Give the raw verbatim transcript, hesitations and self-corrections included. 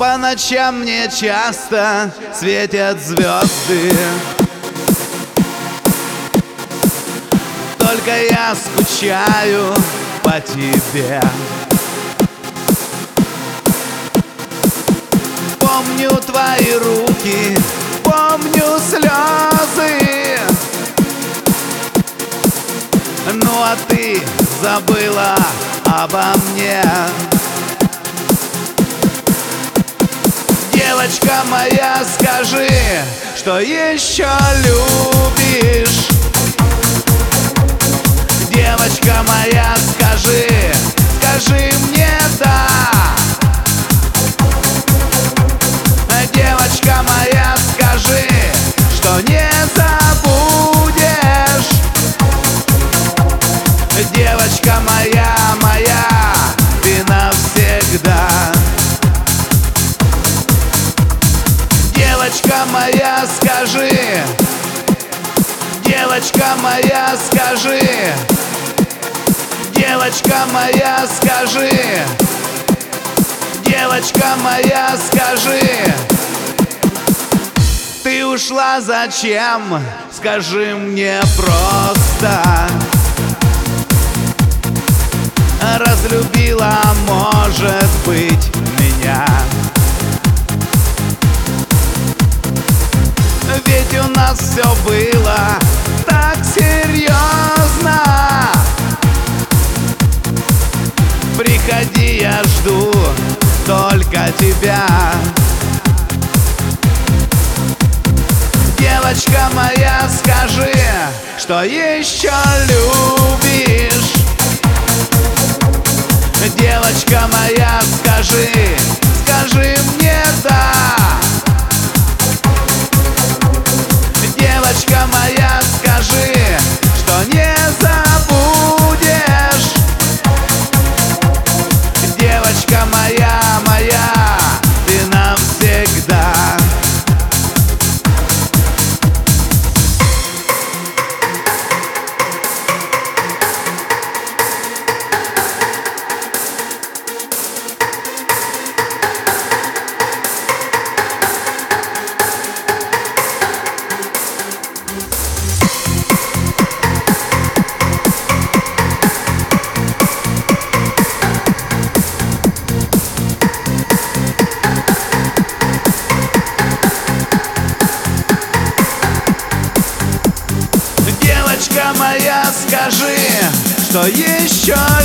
По ночам мне часто светят звезды, только я скучаю по тебе. Помню твои руки, помню слезы. Ну а ты забыла обо мне. Девочка моя, скажи, что еще любишь. Девочка моя, скажи, скажи мне да. Девочка моя, скажи, что не забудешь. Девочка моя, моя, ты навсегда. Девочка моя, скажи, девочка моя, скажи, девочка моя, скажи, девочка моя, скажи, ты ушла зачем? Скажи мне просто. Разлюбила, может быть, меня. Ведь у нас все было так серьезно. Приходи, я жду только тебя. Девочка моя, скажи, что еще любишь. Девочка моя, скажи, скажи мне да. Девочка моя, скажи, что не забудешь. Девочка моя, моя, ты навсегда. Девочка моя, скажи, что еще